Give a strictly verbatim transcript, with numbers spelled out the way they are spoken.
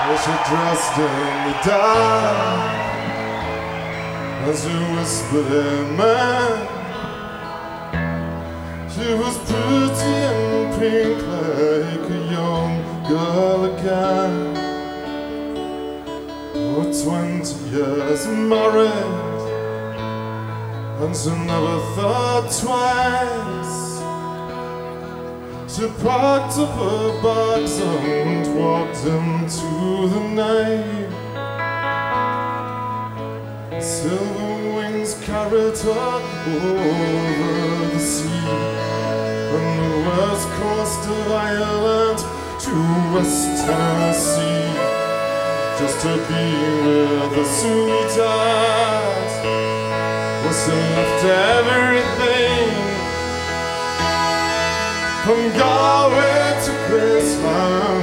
Was she dressed in the dark as she whispered amen? She was pretty and pink like a young girl again. Oh, twenty years married, and she never thought twice. She packed up her bags and walked into the night. Silver wings carried her over the sea, from the west coast of Ireland to West Tennessee, just to be with the sweetheart. Was she left everything, from Galway to Graceland,